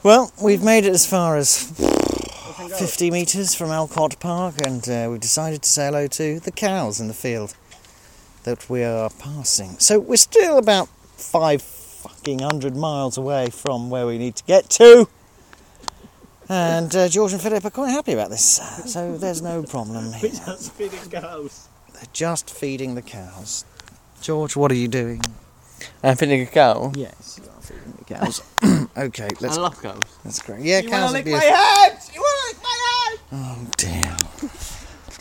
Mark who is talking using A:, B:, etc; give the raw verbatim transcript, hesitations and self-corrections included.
A: Well, we've made it as far as fifty metres from Alcott Park, and uh, we've decided to say hello to the cows in the field that we are passing. So we're still about five fucking hundred miles away from where we need to get to. And uh, George and Philip are quite happy about this, so there's no problem here.
B: We're just feeding cows.
A: They're just feeding the cows. George, what are you doing?
C: I'm feeding a cow.
A: Yes, you are feeding the cows. Okay, let's.
C: I love cows.
A: That's great. Yeah,
B: You
A: cows
B: wanna
A: are
B: lick my
A: beautiful.
B: hand? You wanna lick my hand?
A: Oh dear.